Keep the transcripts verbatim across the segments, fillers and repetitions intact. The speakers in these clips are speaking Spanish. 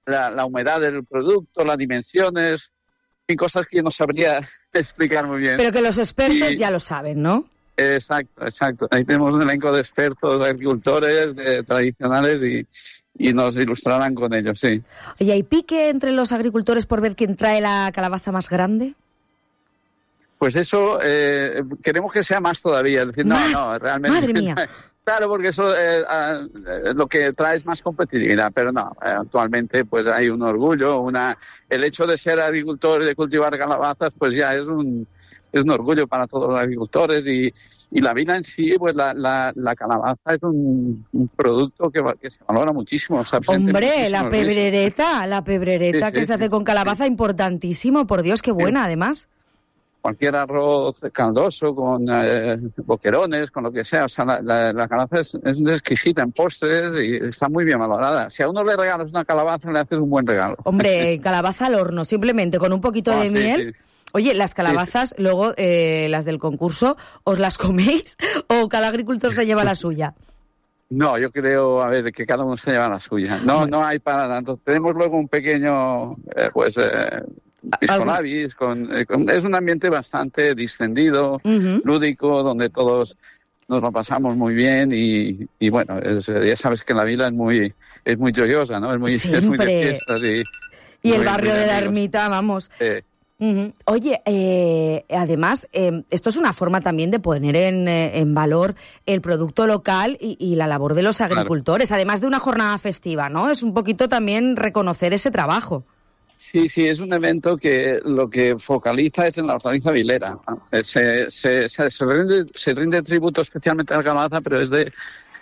la, la humedad del producto, las dimensiones, y cosas que yo no sabría explicar muy bien. Pero que los expertos y, ya lo saben, ¿no? Exacto, exacto. Ahí tenemos un elenco de expertos, de agricultores de, tradicionales y, y nos ilustrarán con ellos, sí. Oye, ¿hay pique entre los agricultores por ver quién trae la calabaza más grande? Pues eso, eh, queremos que sea más todavía. Es decir, ¿Más? no, no, realmente. Madre mía. Claro, porque eso eh, eh, lo que trae es más competitividad, pero no, eh, actualmente pues hay un orgullo, una el hecho de ser agricultor y de cultivar calabazas, pues ya es un es un orgullo para todos los agricultores y, y la vila en sí, pues la, la, la calabaza es un, un producto que, que se valora muchísimo. O sea, Hombre, la pebrereta, la pebrereta sí, que sí, se hace sí. con calabaza, importantísimo, por Dios, qué buena, además. Cualquier arroz caldoso, con eh, boquerones, con lo que sea. O sea, la, la, la calabaza es, es exquisita en postres y está muy bien valorada. Si a uno le regalas una calabaza, le haces un buen regalo. Hombre, calabaza al horno, simplemente con un poquito oh, de sí, miel. Sí. Oye, las calabazas, sí, sí. luego, eh, las del concurso, ¿os las coméis o cada agricultor se lleva la suya? No, yo creo, a ver, que cada uno se lleva la suya. No, bueno. no hay para tanto. Tenemos luego un pequeño, eh, pues... Eh, piscolabis, con, eh, con, es un ambiente bastante distendido, uh-huh. lúdico, donde todos nos lo pasamos muy bien y, y bueno, es, ya sabes que la vila es muy es muy joyosa, ¿no? Es muy, es muy de fiestas y, y el barrio de la Ermita, vamos. Eh. Uh-huh. Oye, eh, además, eh, esto es una forma también de poner en, eh, en valor el producto local y, y la labor de los agricultores, claro. Además de una jornada festiva, ¿no? Es un poquito también reconocer ese trabajo. Sí, sí, es un evento que lo que focaliza es en la hortaliza vilera. Se, se, se, se, rinde, se rinde tributo especialmente a la calabaza, pero es de,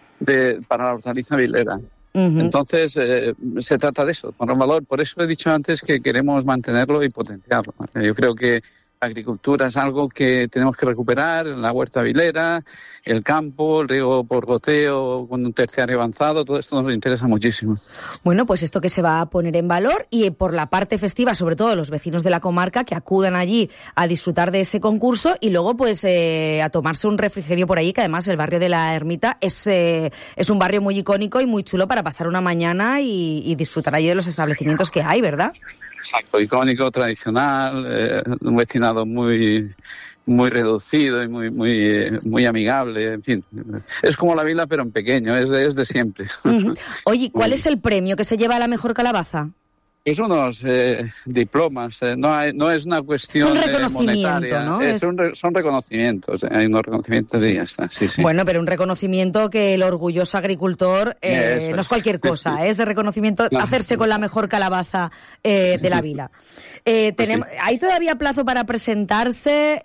de para la hortaliza vilera. Uh-huh. Entonces, eh, se trata de eso, poner valor. Por eso he dicho antes que queremos mantenerlo y potenciarlo. Yo creo que la agricultura es algo que tenemos que recuperar, la huerta vilera, el campo, el riego por goteo, con un terciario avanzado, todo esto nos interesa muchísimo. Bueno, pues esto que se va a poner en valor y por la parte festiva, sobre todo los vecinos de la comarca que acudan allí a disfrutar de ese concurso y luego pues eh, a tomarse un refrigerio por allí, que además el barrio de la Ermita es, eh, es un barrio muy icónico y muy chulo para pasar una mañana y, y disfrutar allí de los establecimientos que hay, ¿verdad? Exacto, icónico, tradicional, eh, un vecinado muy muy reducido y muy muy muy amigable, en fin. Es como la vila, pero en pequeño, es de, es de siempre. Uh-huh. Oye, ¿cuál es el premio que se lleva a la mejor calabaza? Es unos eh, diplomas, eh, no, hay, no es una cuestión eh, monetaria, ¿no? es es... un re, son reconocimientos, eh, hay unos reconocimientos y ya está. Sí, sí. Bueno, pero un reconocimiento que el orgulloso agricultor eh, no es cualquier cosa, sí. Es reconocimiento, no. hacerse con la mejor calabaza eh, de la vila. Eh, tenemos, sí. ¿Hay todavía plazo para presentarse?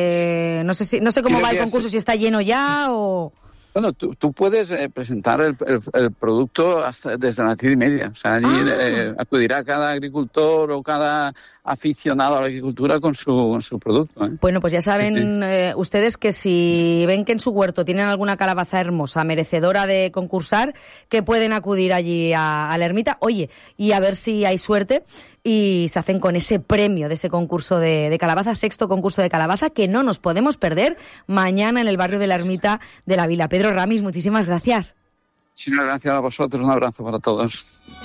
Eh, no sé si, no sé cómo va el concurso, es... si está lleno ya o... Bueno, tú, tú puedes eh, presentar el, el, el producto hasta desde las diez y media. O sea, allí ah. eh, acudirá cada agricultor o cada aficionado a la agricultura con su, con su producto. ¿eh? Bueno, pues ya saben sí, sí. Eh, ustedes que si ven que en su huerto tienen alguna calabaza hermosa, merecedora de concursar, que pueden acudir allí a, a la ermita. Oye, y a ver si hay suerte y se hacen con ese premio de ese concurso de, de calabaza, sexto concurso de calabaza, que no nos podemos perder mañana en el barrio de la Ermita de la Vila. Pedro Ramis, muchísimas gracias. Sí, gracias a vosotros, un abrazo para todos.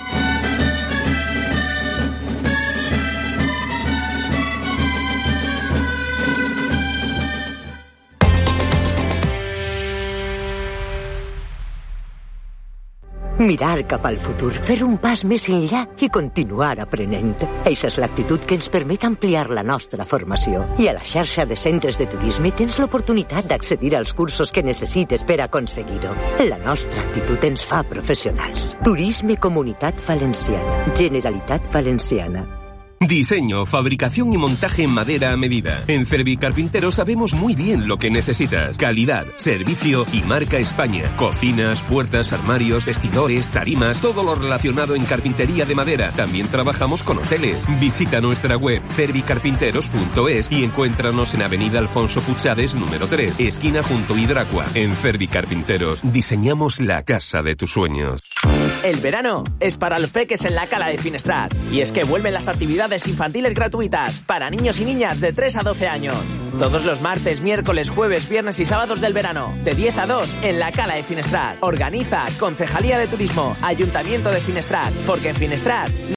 Mirar cap al futur, fer un pas més enllà i continuar aprenent. Eixa és l'actitud que ens permet ampliar la nostra formació. I a la xarxa de centres de turisme tens l'oportunitat d'accedir als cursos que necessites per aconseguir-ho. La nostra actitud ens fa professionals. Turisme Comunitat Valenciana. Generalitat Valenciana. Diseño, fabricación y montaje en madera a medida. En Cervi Carpinteros sabemos muy bien lo que necesitas. Calidad, servicio y marca España. Cocinas, puertas, armarios, vestidores, tarimas, todo lo relacionado en carpintería de madera. También trabajamos con hoteles. Visita nuestra web cervicarpinteros punto es y encuéntranos en Avenida Alfonso Puchades, número tres, esquina junto a Hidracua. En Cervi Carpinteros diseñamos la casa de tus sueños. El verano es para los peques en la Cala de Finestrat. Y es que vuelven las actividades infantiles gratuitas para niños y niñas de tres a doce años. Todos los martes, miércoles, jueves, viernes y sábados del verano, de diez a dos en la Cala de Finestrat. Organiza Concejalía de Turismo, Ayuntamiento de Finestrat, porque en Finestrat